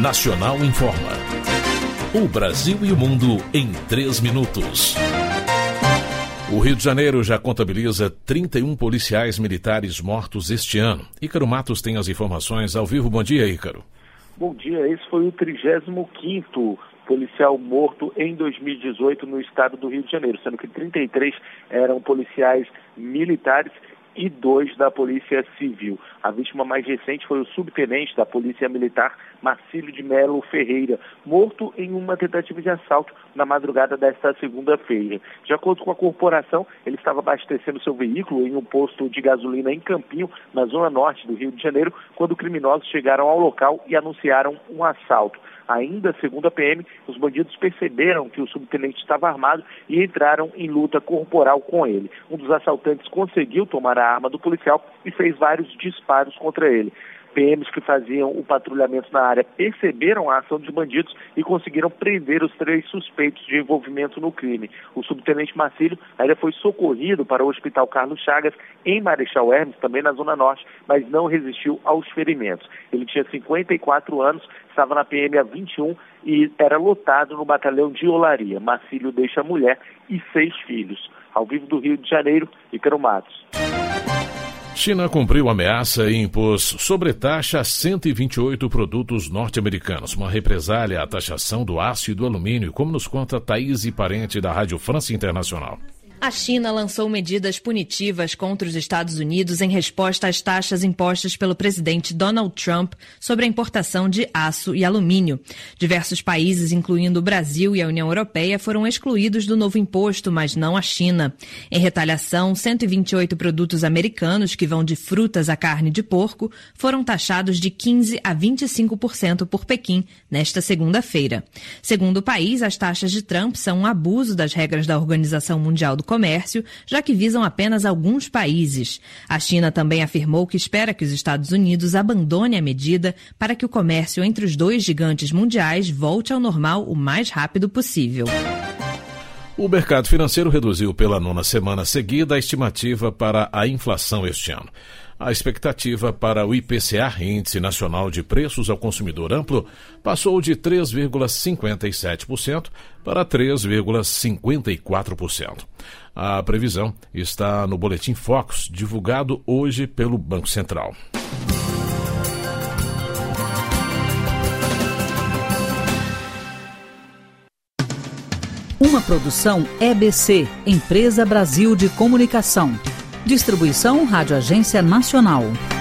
Nacional Informa. O Brasil e o mundo em 3 minutos. O Rio de Janeiro já contabiliza 31 policiais militares mortos este ano. Ícaro Matos tem as informações ao vivo. Bom dia, Ícaro. Bom dia, esse foi o 35º policial morto em 2018 no estado do Rio de Janeiro, sendo que 33 eram policiais militares e 2 da Polícia Civil. A vítima mais recente foi o subtenente da Polícia Militar, Marcílio de Melo Ferreira, morto em uma tentativa de assalto na madrugada desta segunda-feira. De acordo com a corporação, ele estava abastecendo seu veículo em um posto de gasolina em Campinho, na zona norte do Rio de Janeiro, quando criminosos chegaram ao local e anunciaram um assalto. Ainda, segundo a PM, os bandidos perceberam que o subtenente estava armado e entraram em luta corporal com ele. Um dos assaltantes conseguiu tomar a arma do policial e fez vários disparos contra ele. PMs que faziam o patrulhamento na área perceberam a ação dos bandidos e conseguiram prender os 3 suspeitos de envolvimento no crime. O subtenente Marcílio ainda foi socorrido para o Hospital Carlos Chagas, em Marechal Hermes, também na Zona Norte, mas não resistiu aos ferimentos. Ele tinha 54 anos, estava na PM há 21 e era lotado no batalhão de Olaria. Marcílio deixa mulher e 6 filhos. Ao vivo do Rio de Janeiro, Ícaro Matos. China cumpriu ameaça e impôs sobretaxa a 128 produtos norte-americanos, uma represália à taxação do aço e do alumínio, como nos conta Thaís Parente, da Rádio França Internacional. A China lançou medidas punitivas contra os Estados Unidos em resposta às taxas impostas pelo presidente Donald Trump sobre a importação de aço e alumínio. Diversos países, incluindo o Brasil e a União Europeia, foram excluídos do novo imposto, mas não a China. Em retaliação, 128 produtos americanos, que vão de frutas a carne de porco, foram taxados de 15% a 25% por Pequim nesta segunda-feira. Segundo o país, as taxas de Trump são um abuso das regras da Organização Mundial do Comércio, já que visam apenas alguns países. A China também afirmou que espera que os Estados Unidos abandone a medida para que o comércio entre os 2 gigantes mundiais volte ao normal o mais rápido possível. O mercado financeiro reduziu pela 9ª semana seguida a estimativa para a inflação este ano. A expectativa para o IPCA, Índice Nacional de Preços ao Consumidor Amplo, passou de 3,57% para 3,54%. A previsão está no Boletim Focus, divulgado hoje pelo Banco Central. Uma produção EBC, Empresa Brasil de Comunicação. Distribuição Rádio Agência Nacional.